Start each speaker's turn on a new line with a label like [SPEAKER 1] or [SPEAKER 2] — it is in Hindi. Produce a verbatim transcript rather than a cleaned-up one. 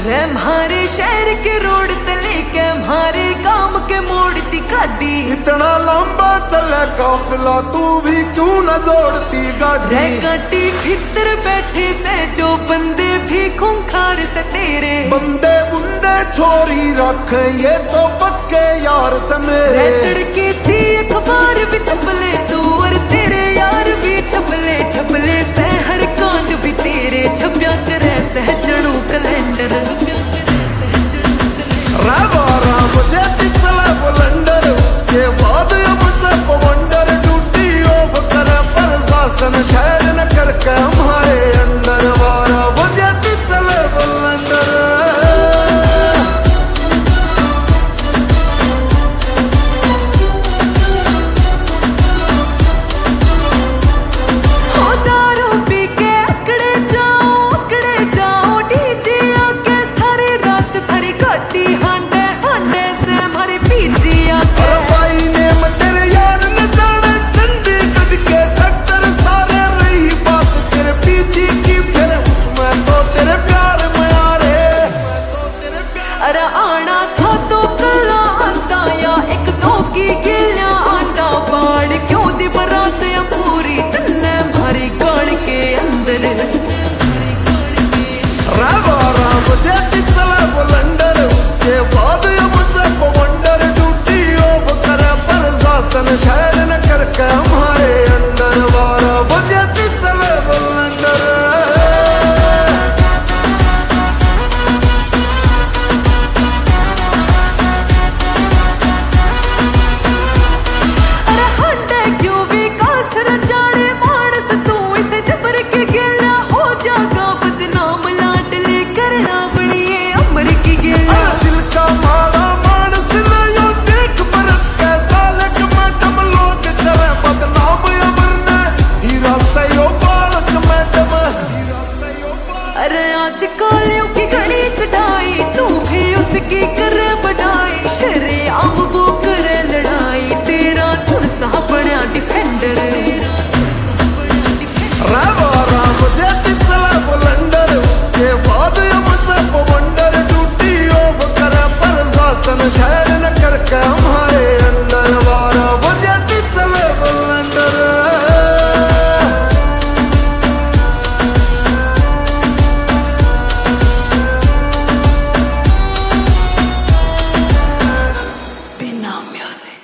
[SPEAKER 1] रे हमारे शहर के रोड तले के हमारे काम के मोड़ती गाड़ी।
[SPEAKER 2] इतना लंबा चला काफिला तू भी क्यों न जोड़ती गाड़ी।
[SPEAKER 1] रे गाड़ी भीतर बैठे से जो बंदे भी खूंखार से तेरे
[SPEAKER 2] बंदे बुंदे छोरी रख ये तो पक्के यार से मेरे।
[SPEAKER 1] तड़के थी अखबार भी छपले तू और तेरे यार भी छपले छपले से हर कांड भी तेरे छप्या करे सहजणू कैलेंडर।
[SPEAKER 2] बारह बजे चला बुलंदर उसके बाद मुझसे पवंडर ड्यूटी ऑफ करे प्रशासन शहर न करके हमारे अंदर। बारह बजे चले बुलंदर शहर न करके हमारे अंदर। बारह बजे चले बुलंदर
[SPEAKER 1] अरे हंडे क्यों भी कासर जाने मानस तू इसे जबर के गिला हो जागा बदनाम लाट ले करना बड़िए अमर की गिला।
[SPEAKER 2] दिल का मारा मानस नहीं देख परत कैसा लग मैडम लोग चले बदनाम अमर ने हीरा से यो बालक मैडम हीरा से यो बालक।
[SPEAKER 1] अरे आज कालियों की घड़ी चढ़ाई तू भी उसकी करे बढ़ाई शरे आम वो करे लड़ाई तेरा चुड़सा बड़ा डिफेंडर।
[SPEAKER 2] बारह बजे चला बुलंदर उसके बाद मुझसे पवंडर ड्यूटी ऑफ करे प्रशासन शहर न करके हमारे अंदर। बारह बजे चले बुलंदर
[SPEAKER 1] बिना म्यूजिक।